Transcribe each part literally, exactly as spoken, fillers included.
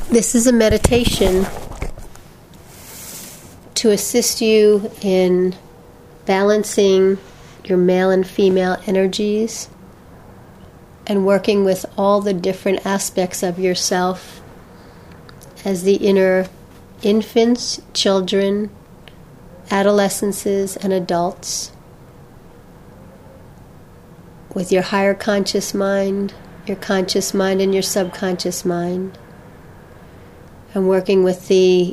This is a meditation to assist you in balancing your male and female energies and working with all the different aspects of yourself as the inner infants, children, adolescences, and adults, with your higher conscious mind, your conscious mind, and your subconscious mind, and working with the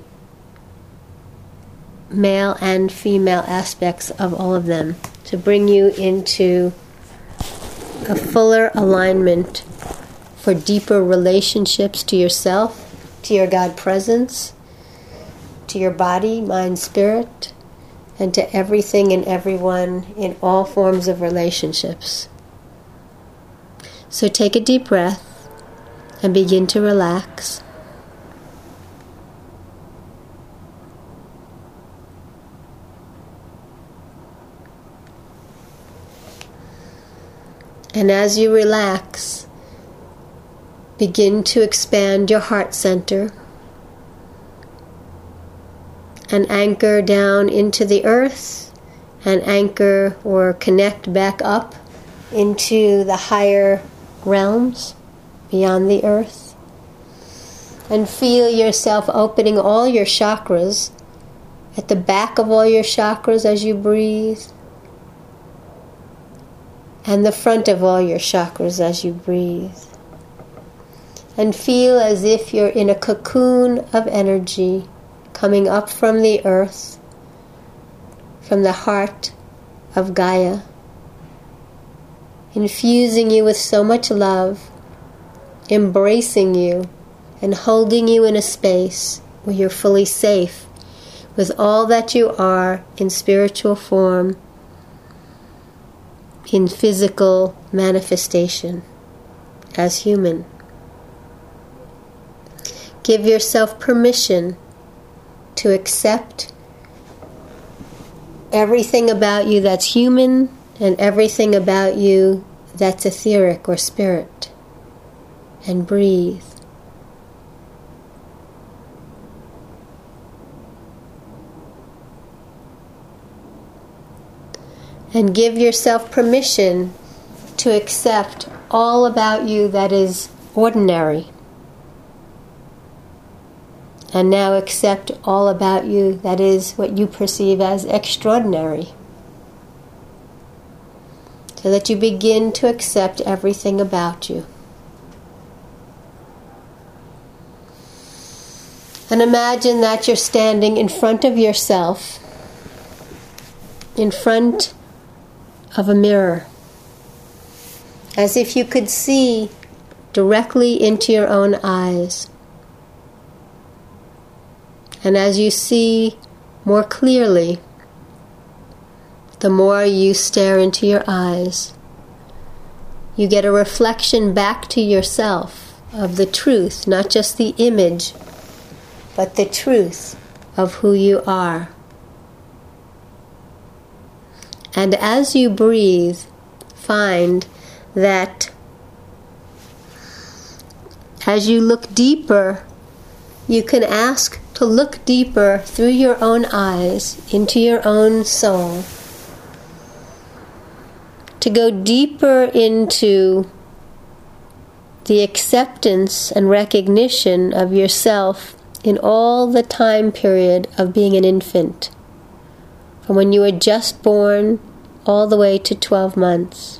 male and female aspects of all of them to bring you into a fuller alignment for deeper relationships to yourself, to your God presence, to your body, mind, spirit, and to everything and everyone in all forms of relationships. So take a deep breath and begin to relax. And as you relax, begin to expand your heart center and anchor down into the earth and anchor or connect back up into the higher realms beyond the earth. And feel yourself opening all your chakras at the back of all your chakras as you breathe, and the front of all your chakras as you breathe. And feel as if you're in a cocoon of energy coming up from the earth, from the heart of Gaia, infusing you with so much love, embracing you, and holding you in a space where you're fully safe with all that you are in spiritual form, in physical manifestation as human. Give yourself permission to accept everything about you that's human and everything about you that's etheric or spirit. And breathe. And give yourself permission to accept all about you that is ordinary. And now accept all about you that is what you perceive as extraordinary. So that you begin to accept everything about you. And imagine that you're standing in front of yourself, in front of a mirror, as if you could see directly into your own eyes. And as you see more clearly, the more you stare into your eyes, you get a reflection back to yourself of the truth, not just the image, but the truth of who you are. And as you breathe, find that as you look deeper, you can ask to look deeper through your own eyes into your own soul, to go deeper into the acceptance and recognition of yourself in all the time period of being an infant, from when you were just born all the way to twelve months.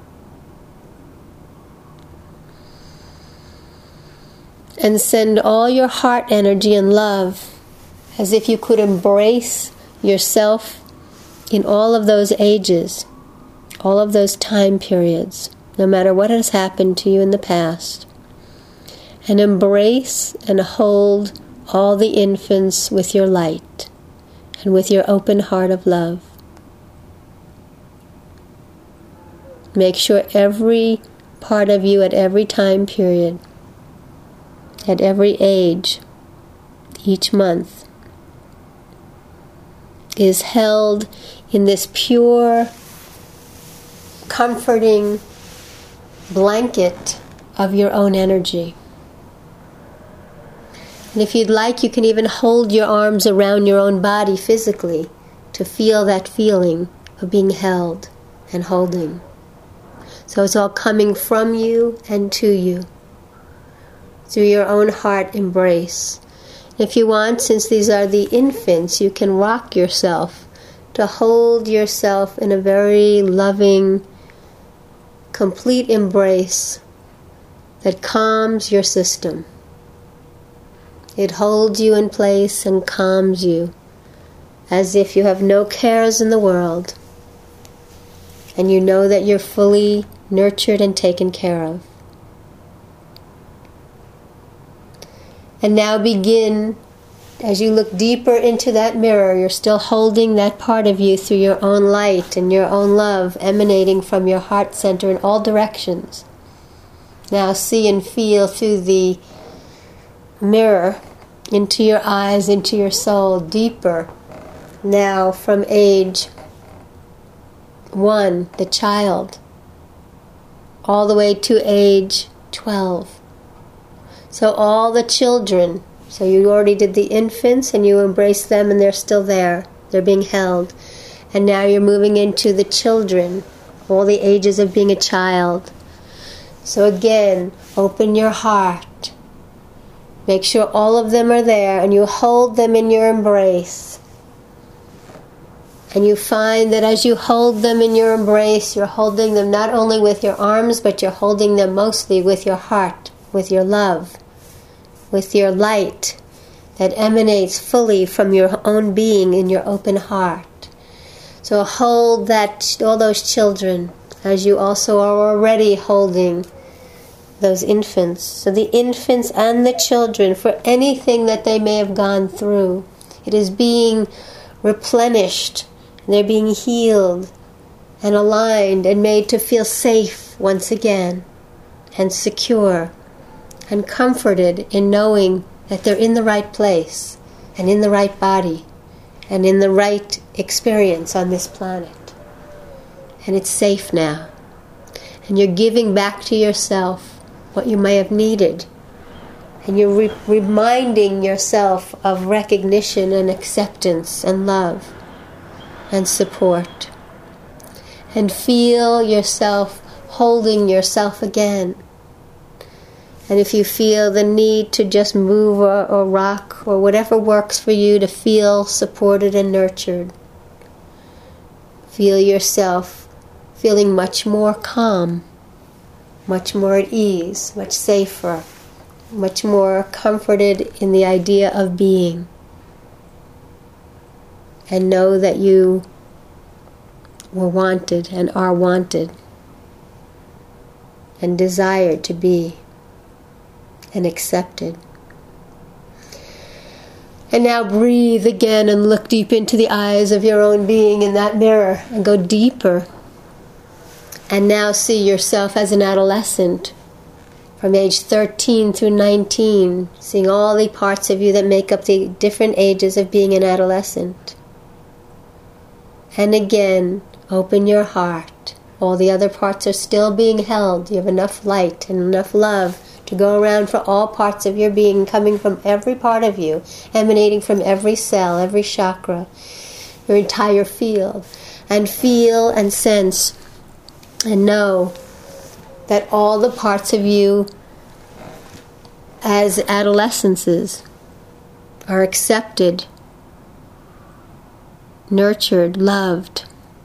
And send all your heart energy and love as if you could embrace yourself in all of those ages, all of those time periods, no matter what has happened to you in the past. And embrace and hold all the infants with your light and with your open heart of love. Make sure every part of you at every time period, at every age, each month, is held in this pure, comforting blanket of your own energy. And if you'd like, you can even hold your arms around your own body physically to feel that feeling of being held and holding. So it's all coming from you and to you through your own heart embrace. If you want, since these are the infants, you can rock yourself to hold yourself in a very loving, complete embrace that calms your system. It holds you in place and calms you as if you have no cares in the world and you know that you're fully nurtured and taken care of. And now begin, as you look deeper into that mirror, you're still holding that part of you through your own light and your own love emanating from your heart center in all directions. Now see and feel through the mirror into your eyes, into your soul, deeper. Now from age one, the child, all the way to age twelve. So all the children, so you already did the infants and you embrace them and they're still there. They're being held. And now you're moving into the children, all the ages of being a child. So again, open your heart. Make sure all of them are there and you hold them in your embrace. And you find that as you hold them in your embrace, you're holding them not only with your arms, but you're holding them mostly with your heart, with your love, with your light that emanates fully from your own being in your open heart. So hold that, all those children, as you also are already holding those infants. So the infants and the children, for anything that they may have gone through, it is being replenished. They're being healed and aligned and made to feel safe once again and secure and comforted in knowing that they're in the right place and in the right body and in the right experience on this planet. And it's safe now. And you're giving back to yourself what you may have needed. And you're re- reminding yourself of recognition and acceptance and love and support. And feel yourself holding yourself again. And if you feel the need to just move or, or rock or whatever works for you to feel supported and nurtured, feel yourself feeling much more calm, much more at ease, much safer, much more comforted in the idea of being. And know that you were wanted and are wanted and desired to be and accepted. And now breathe again and look deep into the eyes of your own being in that mirror and go deeper. And now see yourself as an adolescent from age thirteen through nineteen, seeing all the parts of you that make up the different ages of being an adolescent. And again, open your heart. All the other parts are still being held. You have enough light and enough love to go around for all parts of your being, coming from every part of you, emanating from every cell, every chakra, your entire field. And feel and sense and know that all the parts of you as adolescences are accepted, nurtured, loved,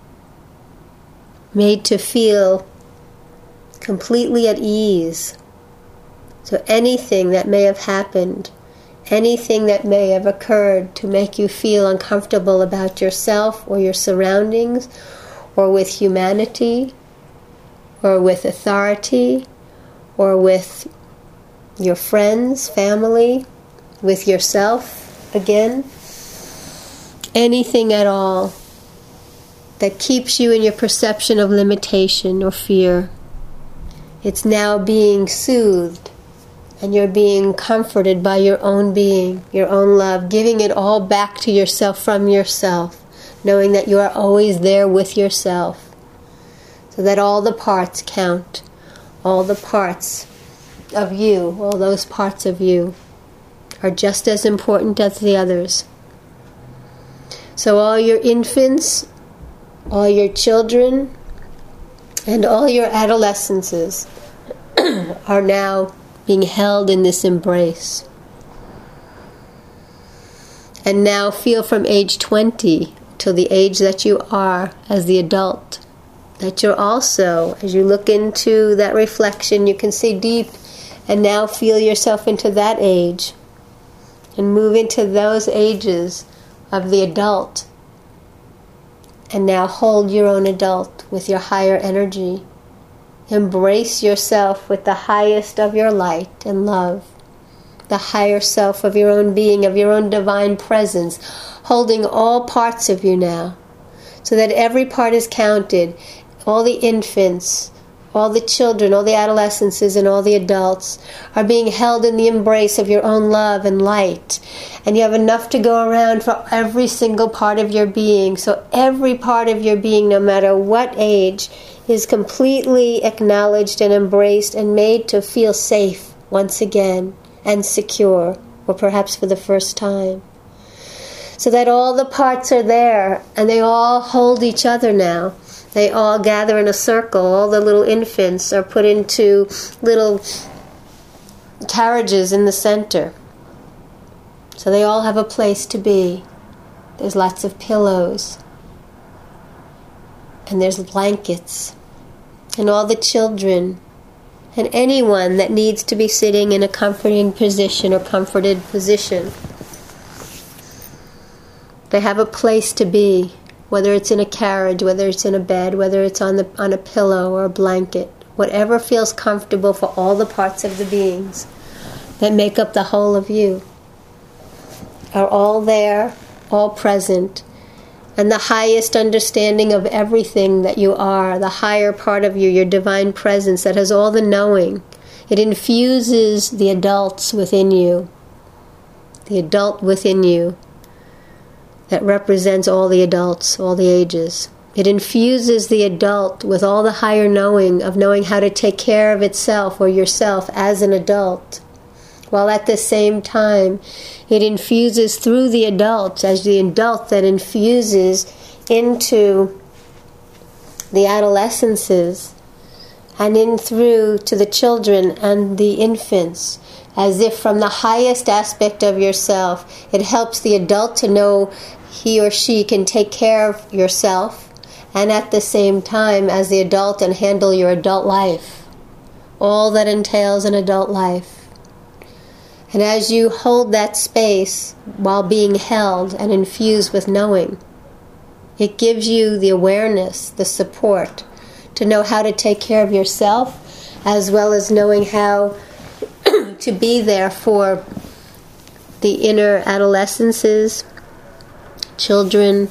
made to feel completely at ease. So anything that may have happened, anything that may have occurred to make you feel uncomfortable about yourself or your surroundings, or with humanity, or with authority, or with your friends, family, with yourself, again, anything at all that keeps you in your perception of limitation or fear, it's now being soothed, and you're being comforted by your own being, your own love, giving it all back to yourself from yourself, knowing that you are always there with yourself, so that all the parts count, all the parts of you, all those parts of you are just as important as the others. So all your infants, all your children, and all your adolescences are now being held in this embrace. And now feel from age twenty till the age that you are as the adult, that you're also, as you look into that reflection, you can see deep, and now feel yourself into that age, and move into those ages of the adult, and now hold your own adult with your higher energy. Embrace yourself with the highest of your light and love, the higher self of your own being, of your own divine presence, holding all parts of you now, so that every part is counted. All the infants, all the children, all the adolescences, and all the adults are being held in the embrace of your own love and light. And you have enough to go around for every single part of your being. So every part of your being, no matter what age, is completely acknowledged and embraced and made to feel safe once again and secure, or perhaps for the first time. So that all the parts are there, and they all hold each other now. They all gather in a circle. All the little infants are put into little carriages in the center. So they all have a place to be. There's lots of pillows. And there's blankets. And all the children. And anyone that needs to be sitting in a comforting position or comforted position. They have a place to be. Whether it's in a carriage, whether it's in a bed, whether it's on the on a pillow or a blanket, whatever feels comfortable for all the parts of the beings that make up the whole of you, are all there, all present, and the highest understanding of everything that you are, the higher part of you, your divine presence that has all the knowing. It infuses the adults within you, the adult within you, that represents all the adults, all the ages. It infuses the adult with all the higher knowing of knowing how to take care of itself or yourself as an adult, while at the same time it infuses through the adult as the adult that infuses into the adolescences and in through to the children and the infants, as if from the highest aspect of yourself, it helps the adult to know he or she can take care of yourself, and at the same time as the adult and handle your adult life, all that entails an adult life. And as you hold that space while being held and infused with knowing, it gives you the awareness, the support, to know how to take care of yourself, as well as knowing how to be there for the inner adolescences, children,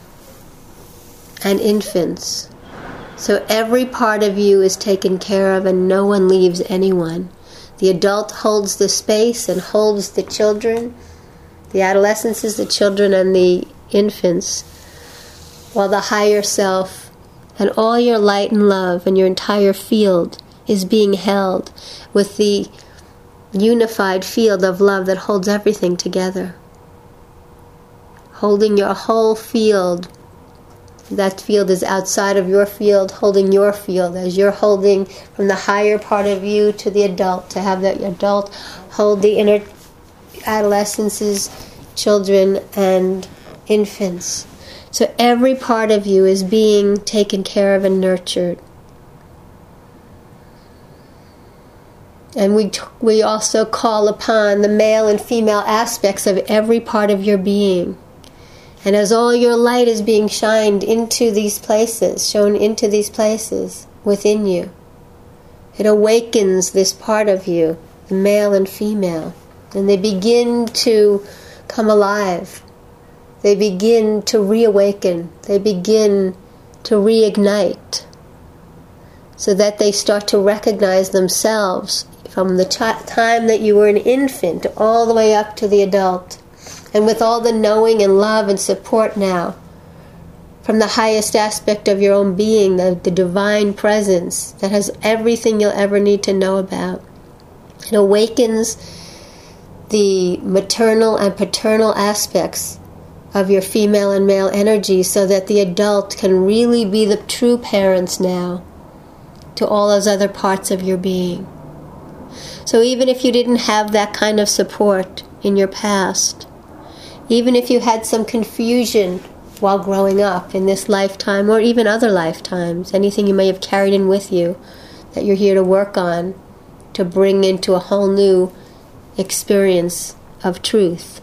and infants. So every part of you is taken care of and no one leaves anyone. The adult holds the space and holds the children, the adolescences, the children, and the infants, while the higher self and all your light and love and your entire field is being held with the unified field of love that holds everything together. Holding your whole field. That field is outside of your field, holding your field as you're holding from the higher part of you to the adult, to have that adult hold the inner adolescences, children, and infants. So every part of you is being taken care of and nurtured. And we we also call upon the male and female aspects of every part of your being. And as all your light is being shined into these places, shown into these places within you, it awakens this part of you, the male and female, and they begin to come alive. They begin to reawaken. They begin to reignite, so that they start to recognize themselves from the t- time that you were an infant all the way up to the adult. And with all the knowing and love and support now, from the highest aspect of your own being, the, the divine presence that has everything you'll ever need to know about. It awakens the maternal and paternal aspects of your female and male energy, so that the adult can really be the true parents now to all those other parts of your being. So even if you didn't have that kind of support in your past, even if you had some confusion while growing up in this lifetime or even other lifetimes, anything you may have carried in with you that you're here to work on, to bring into a whole new experience of truth.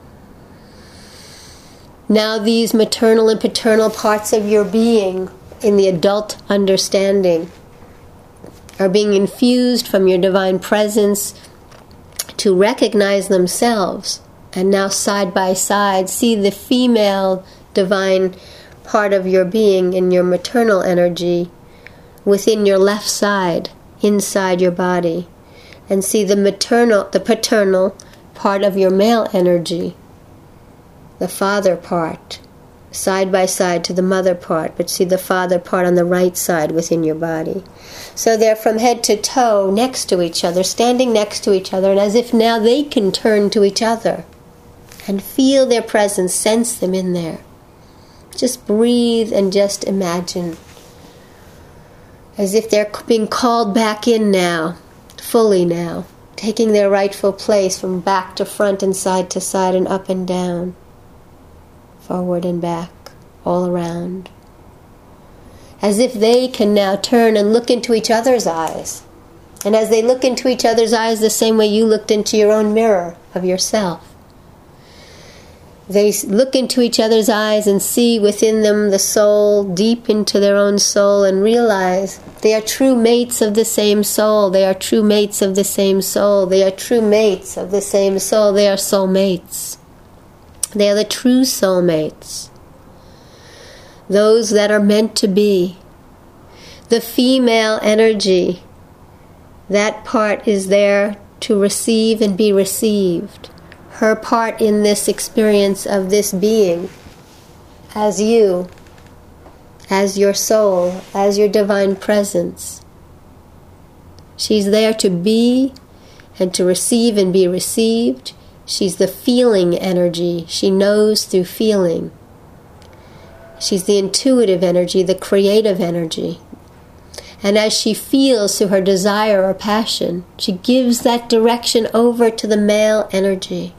Now these maternal and paternal parts of your being in the adult understanding are being infused from your divine presence to recognize themselves, and now side by side see the female divine part of your being in your maternal energy within your left side, inside your body, and see the maternal, the paternal part of your male energy, the father part, side by side to the mother part, but see the father part on the right side within your body. So they're from head to toe next to each other, standing next to each other, and as if now they can turn to each other and feel their presence, sense them in there. Just breathe and just imagine, as if they're being called back in now, fully now, taking their rightful place from back to front and side to side and up and down, forward and back, all around. As if they can now turn and look into each other's eyes. And as they look into each other's eyes the same way you looked into your own mirror of yourself, they look into each other's eyes and see within them the soul, deep into their own soul, and realize they are true mates of the same soul. They are true mates of the same soul. They are true mates of the same soul. They are soul mates. They are the true soulmates, those that are meant to be. The female energy, that part is there to receive and be received. Her part in this experience of this being, as you, as your soul, as your divine presence. She's there to be and to receive and be received. She's the feeling energy. She knows through feeling. She's the intuitive energy, the creative energy. And as she feels through her desire or passion, she gives that direction over to the male energy.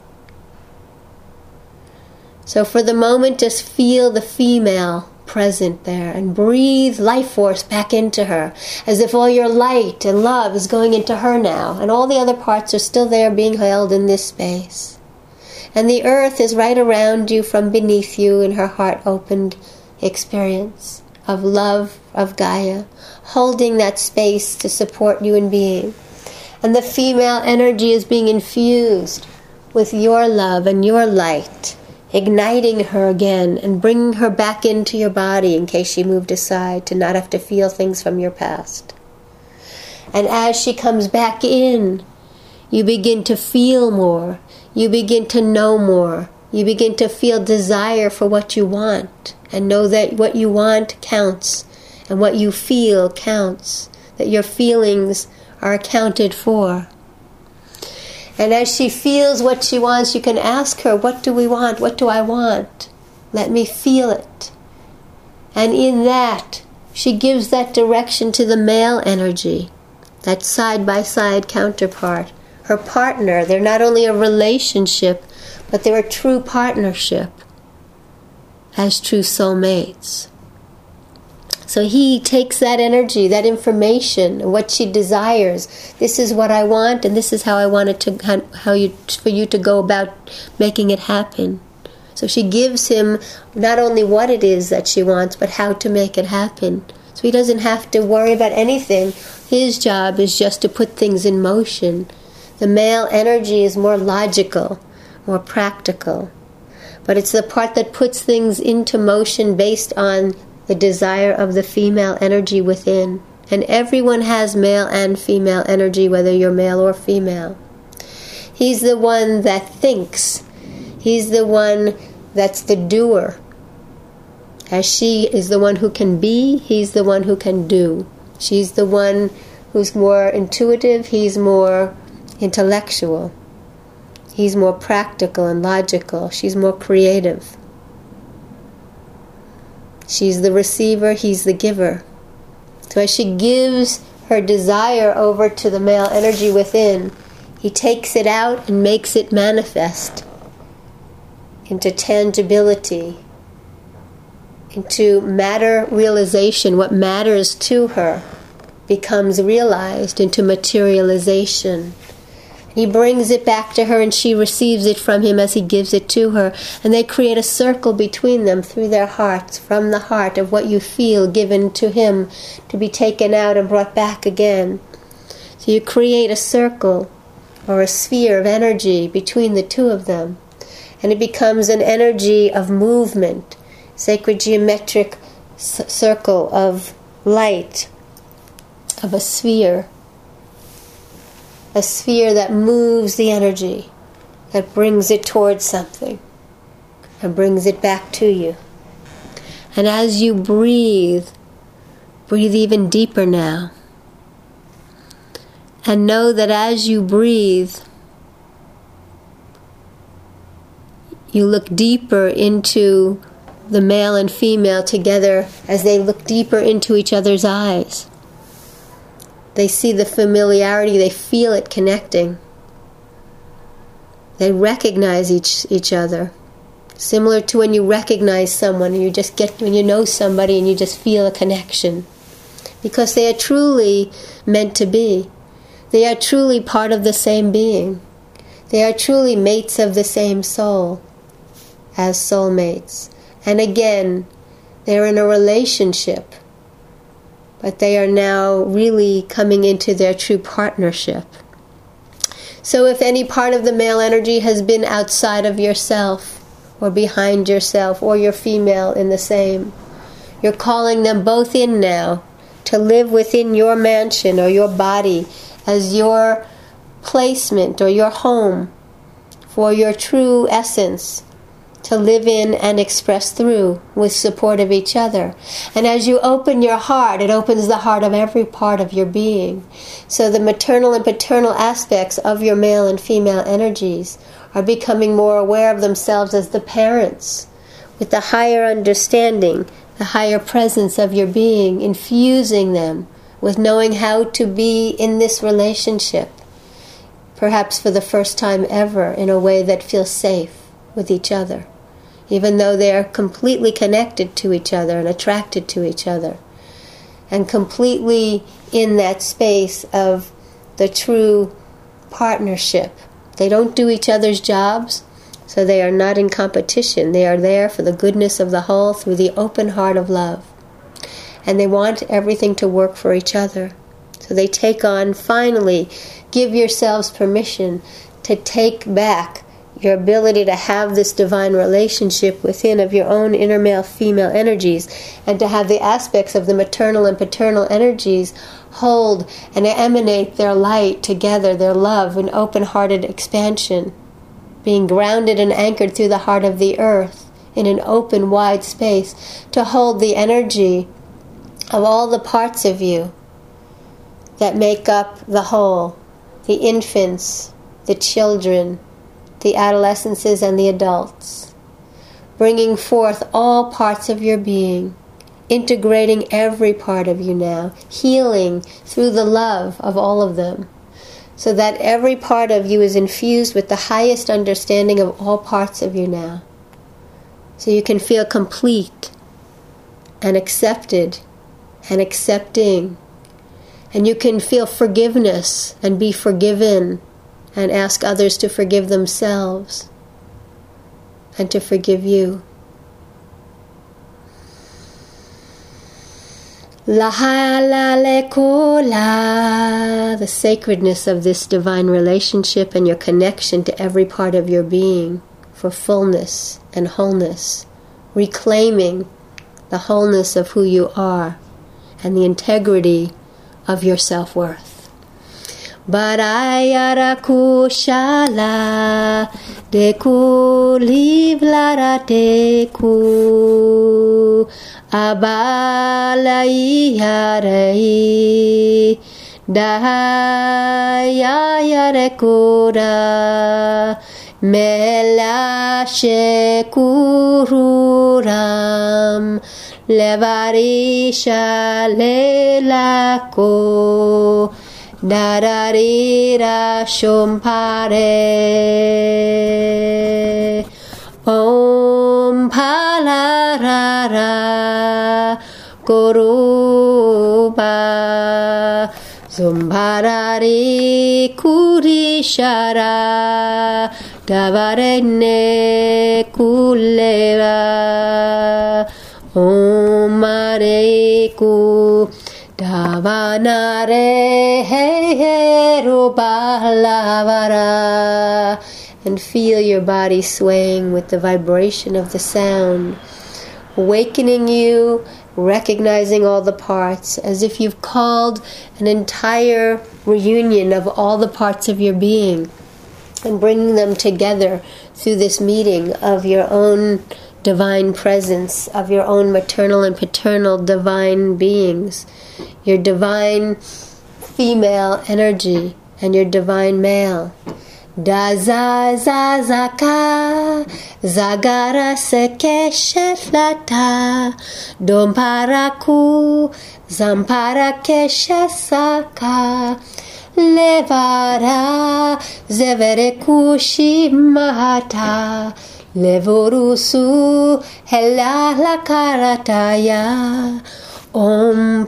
So for the moment, just feel the female present there and breathe life force back into her, as if all your light and love is going into her now, and all the other parts are still there being held in this space. And the earth is right around you from beneath you in her heart-opened experience of love, of Gaia, holding that space to support you in being. And the female energy is being infused with your love and your light, igniting her again and bringing her back into your body in case she moved aside to not have to feel things from your past. And as she comes back in, you begin to feel more. You begin to know more. You begin to feel desire for what you want, and know that what you want counts, and what you feel counts, that your feelings are accounted for. And as she feels what she wants, you can ask her, what do we want? What do I want? Let me feel it. And in that, she gives that direction to the male energy, that side-by-side counterpart, her partner. They're not only a relationship, but they're a true partnership as true soulmates. So he takes that energy, that information, what she desires. This is what I want, and this is how I want it to, how you, for you to go about making it happen. So she gives him not only what it is that she wants, but how to make it happen. So he doesn't have to worry about anything. His job is just to put things in motion. The male energy is more logical, more practical. But it's the part that puts things into motion based on the desire of the female energy within. And everyone has male and female energy, whether you're male or female. He's the one that thinks. He's the one that's the doer. As she is the one who can be, he's the one who can do. She's the one who's more intuitive, he's more intellectual. He's more practical and logical. She's more creative. She's the receiver, he's the giver. So as she gives her desire over to the male energy within, he takes it out and makes it manifest into tangibility, into matter realization. What matters to her becomes realized into materialization. He brings it back to her and she receives it from him as he gives it to her. And they create a circle between them through their hearts, from the heart of what you feel given to him to be taken out and brought back again. So you create a circle or a sphere of energy between the two of them. And it becomes an energy of movement, sacred geometric c- circle of light, of a sphere. A sphere that moves the energy, that brings it towards something, and brings it back to you. And as you breathe, breathe even deeper now. And know that as you breathe, you look deeper into the male and female together as they look deeper into each other's eyes. They see the familiarity, they feel it connecting. They recognize each each other. Similar to when you recognize someone, and you just get when you know somebody and you just feel a connection. Because they are truly meant to be. They are truly part of the same being. They are truly mates of the same soul as soulmates. And again, they're in a relationship. But they are now really coming into their true partnership. So if any part of the male energy has been outside of yourself, or behind yourself, or your female in the same, you're calling them both in now to live within your mansion or your body as your placement or your home for your true essence to live in and express through with support of each other. And as you open your heart, it opens the heart of every part of your being. So the maternal and paternal aspects of your male and female energies are becoming more aware of themselves as the parents, with the higher understanding, the higher presence of your being, infusing them with knowing how to be in this relationship, perhaps for the first time ever, in a way that feels safe with each other, even though they are completely connected to each other and attracted to each other, and completely in that space of the true partnership. They don't do each other's jobs, so they are not in competition. They are there for the goodness of the whole through the open heart of love. And they want everything to work for each other. So they take on, finally, give yourselves permission to take back your ability to have this divine relationship within of your own inner male-female energies, and to have the aspects of the maternal and paternal energies hold and emanate their light together, their love in open-hearted expansion, being grounded and anchored through the heart of the earth in an open, wide space, to hold the energy of all the parts of you that make up the whole, the infants, the children, the adolescences and the adults, bringing forth all parts of your being, integrating every part of you now, healing through the love of all of them, so that every part of you is infused with the highest understanding of all parts of you now. So you can feel complete and accepted and accepting, and you can feel forgiveness and be forgiven, and ask others to forgive themselves and to forgive you. La la le kola, the sacredness of this divine relationship and your connection to every part of your being for fullness and wholeness, reclaiming the wholeness of who you are and the integrity of your self-worth. Barayara kushala deku livlara deku abalai yarai daya yare kura Mela shekururam levarisha lelako dararira shumpare Om Palarara Goruba Zumbharari Kurishara Davarene Kulera Om Mareku Davanare Herubalavara. And feel your body swaying with the vibration of the sound, awakening you, recognizing all the parts, as if you've called an entire reunion of all the parts of your being and bringing them together through this meeting of your own divine presence, of your own maternal and paternal divine beings, your divine female energy and your divine male. Da za za zaka zagara sekeshetlata domparaku zampara keshasaka levara zeverekushi mahata levorusu helalakarataya om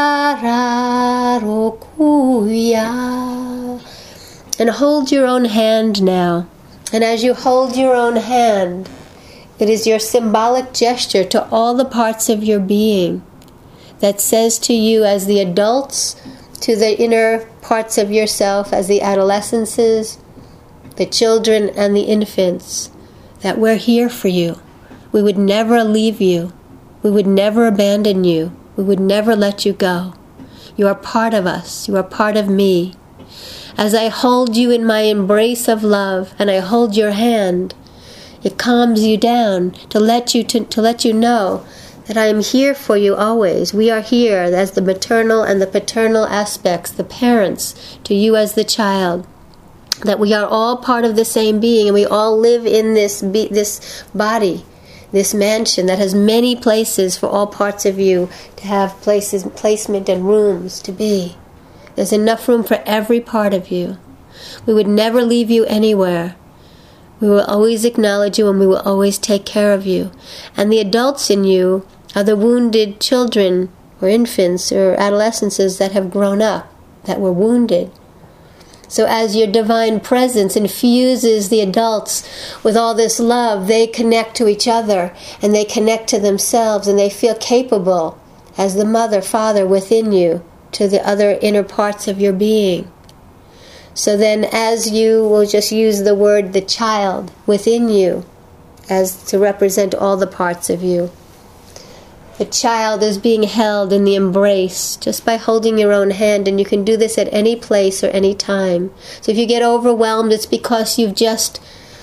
pararokuya. And hold your own hand now. And as you hold your own hand, it is your symbolic gesture to all the parts of your being that says to you as the adults, to the inner parts of yourself as the adolescences, the children and the infants, that we're here for you. We would never leave you. We would never abandon you. We would never let you go. You are part of us. You are part of me. As I hold you in my embrace of love and I hold your hand, it calms you down to let you to, to let you know that I am here for you always. We are here as the maternal and the paternal aspects, the parents to you as the child, that we are all part of the same being and we all live in this be, this body, this mansion that has many places for all parts of you to have places, placement and rooms to be. There's enough room for every part of you. We would never leave you anywhere. We will always acknowledge you and we will always take care of you. And the adults in you are the wounded children or infants or adolescences that have grown up, that were wounded. So as your divine presence infuses the adults with all this love, they connect to each other and they connect to themselves and they feel capable as the mother, father within you to the other inner parts of your being. So then as you will just use the word the child within you as to represent all the parts of you. The child is being held in the embrace just by holding your own hand, and you can do this at any place or any time. So if you get overwhelmed, it's because you've just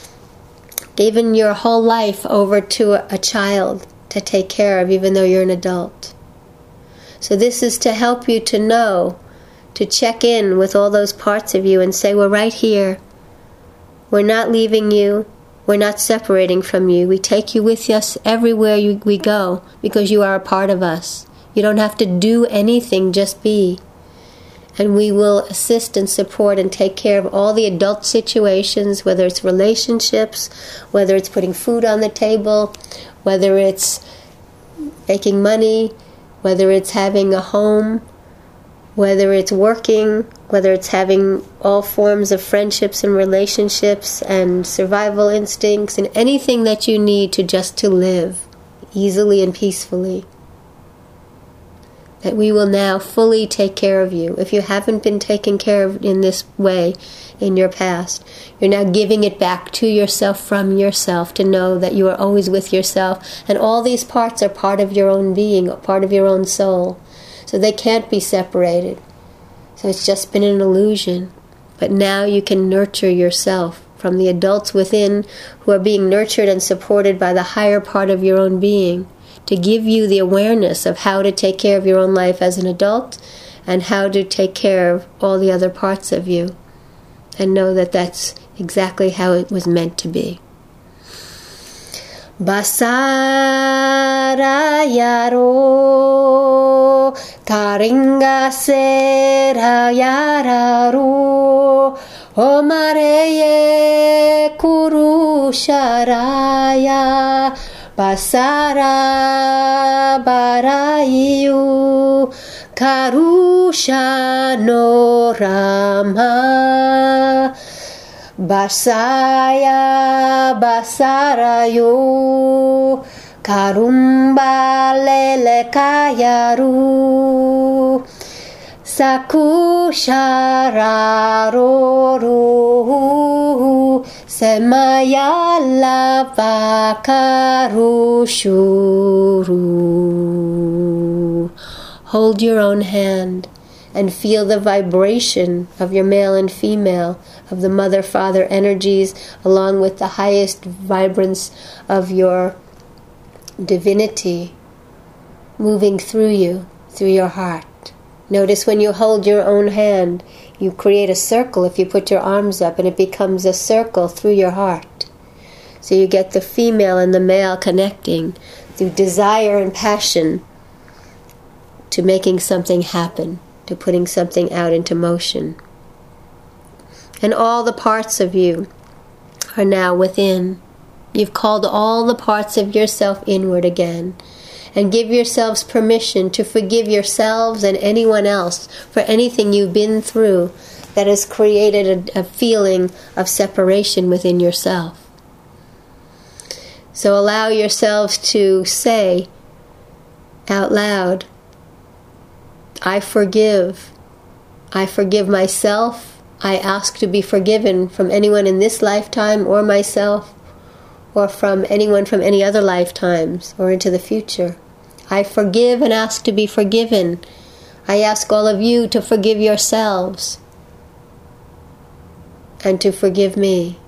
given your whole life over to a, a child to take care of, even though you're an adult. So this is to help you to know, to check in with all those parts of you and say, we're right here. We're not leaving you. We're not separating from you. We take you with us everywhere you, we go because you are a part of us. You don't have to do anything, just be. And we will assist and support and take care of all the adult situations, whether it's relationships, whether it's putting food on the table, whether it's making money, whether it's having a home, whether it's working, whether it's having all forms of friendships and relationships and survival instincts and anything that you need to just to live easily and peacefully. That we will now fully take care of you. If you haven't been taken care of in this way in your past, you're now giving it back to yourself from yourself to know that you are always with yourself. And all these parts are part of your own being, part of your own soul. So they can't be separated. So it's just been an illusion. But now you can nurture yourself from the adults within who are being nurtured and supported by the higher part of your own being, to give you the awareness of how to take care of your own life as an adult and how to take care of all the other parts of you. And know that that's exactly how it was meant to be. Basara yaro karinga sera yararu omareye kurusharaya basara barayu karusha no rama basaya basarayo karumba lele kayaru sakushararoru semayala vakarushuru. Hold your own hand and feel the vibration of your male and female, of the mother-father energies, along with the highest vibrance of your divinity moving through you, through your heart. Notice when you hold your own hand, you create a circle if you put your arms up, and it becomes a circle through your heart. So you get the female and the male connecting through desire and passion to making something happen, to putting something out into motion. And all the parts of you are now within. You've called all the parts of yourself inward again. And give yourselves permission to forgive yourselves and anyone else for anything you've been through that has created a, a feeling of separation within yourself. So allow yourselves to say out loud, I forgive. I forgive myself. I ask to be forgiven from anyone in this lifetime or myself, or from anyone from any other lifetimes or into the future. I forgive and ask to be forgiven. I ask all of you to forgive yourselves and to forgive me.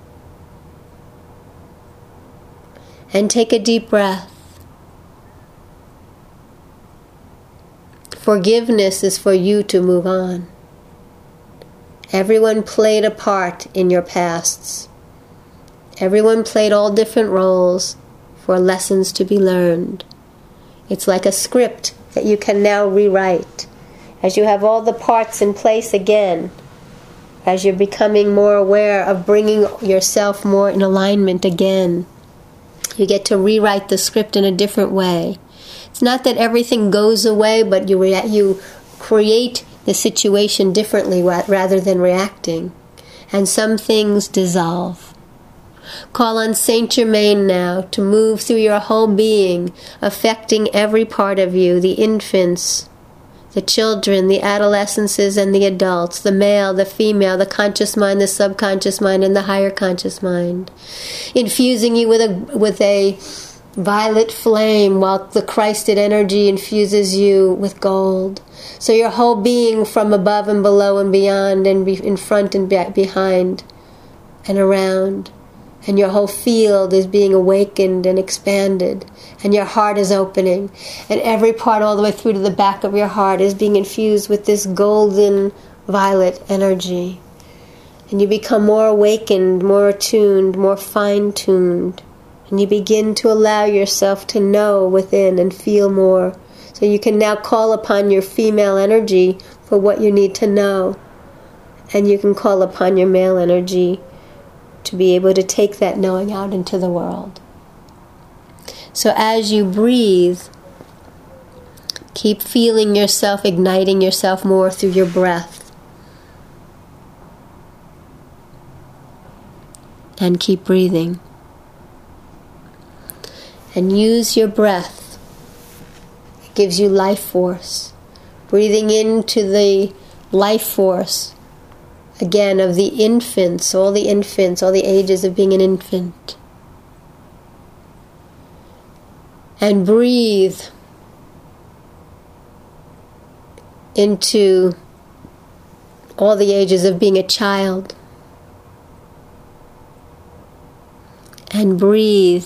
And take a deep breath. Forgiveness is for you to move on. Everyone played a part in your pasts. Everyone played all different roles for lessons to be learned. It's like a script that you can now rewrite. As you have all the parts in place again, as you're becoming more aware of bringing yourself more in alignment again, you get to rewrite the script in a different way. It's not that everything goes away, but you rea- you create the situation differently rather than reacting. And some things dissolve. Call on Saint Germain now to move through your whole being, affecting every part of you, the infants, the children, the adolescences and the adults, the male, the female, the conscious mind, the subconscious mind, and the higher conscious mind. Infusing you with a with a violet flame, while the Christed energy infuses you with gold. So your whole being, from above and below and beyond and be, in front and be, behind and around, and your whole field is being awakened and expanded, and your heart is opening, and every part all the way through to the back of your heart is being infused with this golden violet energy. And you become more awakened, more attuned, more fine-tuned, and you begin to allow yourself to know within and feel more. So you can now call upon your female energy for what you need to know, and you can call upon your male energy to be able to take that knowing out into the world. So as you breathe, keep feeling yourself, igniting yourself more through your breath. And keep breathing. And use your breath. It gives you life force. Breathing into the life force again of the infants, all the infants, all the ages of being an infant. And breathe into all the ages of being a child. And breathe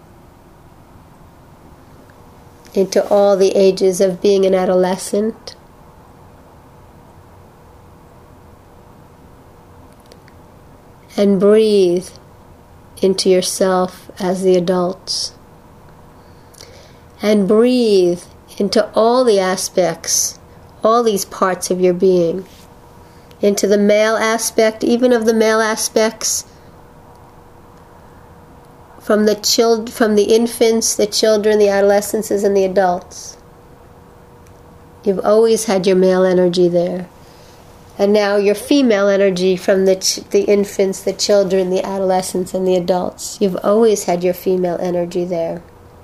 into all the ages of being an adolescent. And breathe into yourself as the adults. And breathe into all the aspects, all these parts of your being. Into the male aspect, even of the male aspects, from the child, from the infants, the children, the adolescents, and the adults. You've always had your male energy there. And now your female energy from the ch- the infants, the children, the adolescents, and the adults. You've always had your female energy there.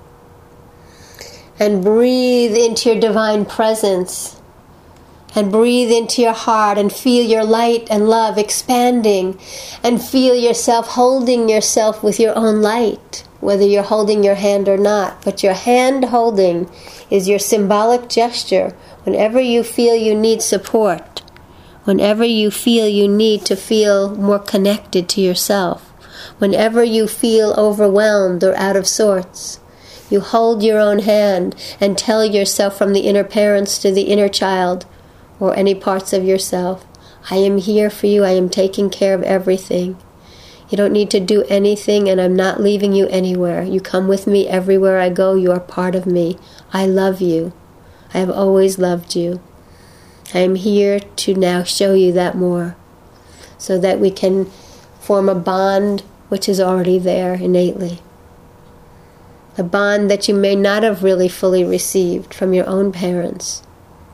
And breathe into your divine presence. And breathe into your heart and feel your light and love expanding. And feel yourself holding yourself with your own light, whether you're holding your hand or not. But your hand holding is your symbolic gesture whenever you feel you need support. Whenever you feel you need to feel more connected to yourself. Whenever you feel overwhelmed or out of sorts. You hold your own hand and tell yourself from the inner parents to the inner child, or any parts of yourself, I am here for you, I am taking care of everything. You don't need to do anything, and I'm not leaving you anywhere. You come with me everywhere I go, you are part of me. I love you. I have always loved you. I am here to now show you that more, so that we can form a bond which is already there innately. A bond that you may not have really fully received from your own parents.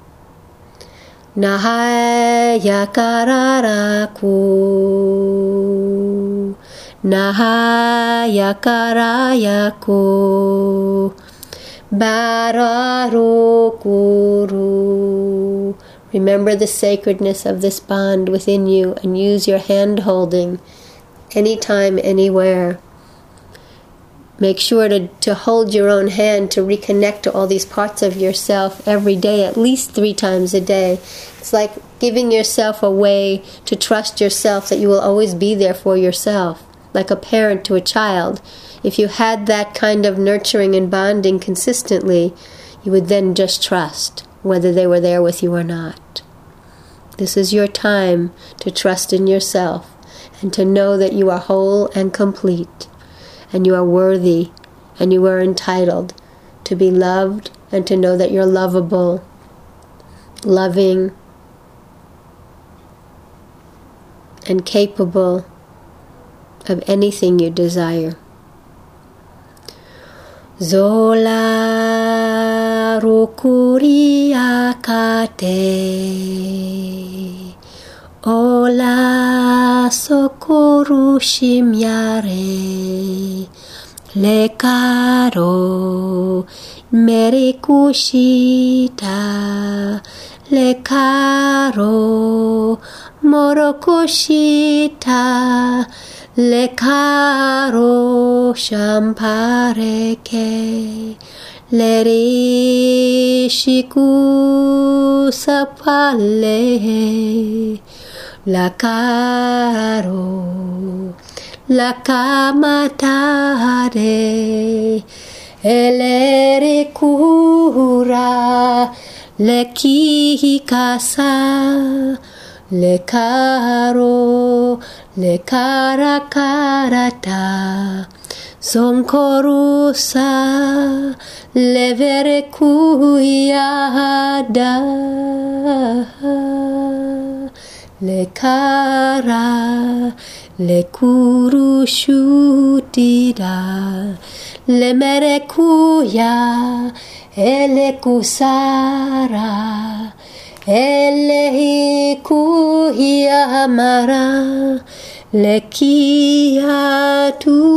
Nahaya kararaku, Nahaya karayaku, Bararukuru. Remember the sacredness of this bond within you and use your hand holding anytime, anywhere. Make sure to, to hold your own hand to reconnect to all these parts of yourself every day, at least three times a day. It's like giving yourself a way to trust yourself that you will always be there for yourself, like a parent to a child. If you had that kind of nurturing and bonding consistently, you would then just trust, whether they were there with you or not. This is your time to trust in yourself and to know that you are whole and complete. And you are worthy, and you are entitled to be loved, and to know that you're lovable, loving, and capable of anything you desire. Zola rukuri akate, Ola sokoru shimyare, Lekaro merikushita, Lekaro morokushita, Lekaro shampareke, Lerishiku sapale, La caro, la camatare, elere cura, le kihikasa, le caro, le cara carata, son corusa, le vere cuyada. Le cara, le kurushutira, le merekuya, ele kusara, ele hikuya mara, le kia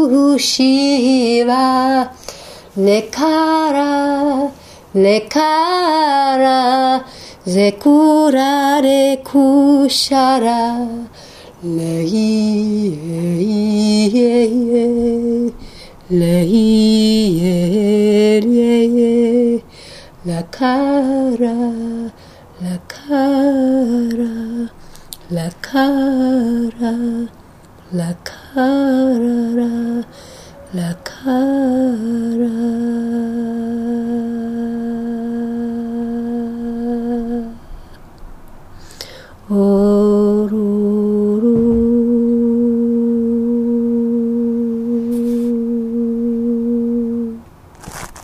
tushiva, le cara, le cara, Zekurare kushara, lehi, lehi, la cara, la cara, la cara, la cara, la cara.